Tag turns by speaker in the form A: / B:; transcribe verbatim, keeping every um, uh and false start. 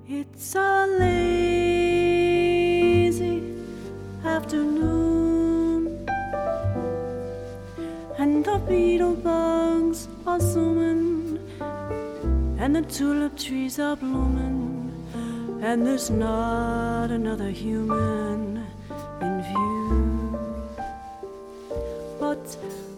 A: It's a lazy afternoon, and the beetle bugs are zooming, and the tulip trees are blooming, and there's not another human in view. But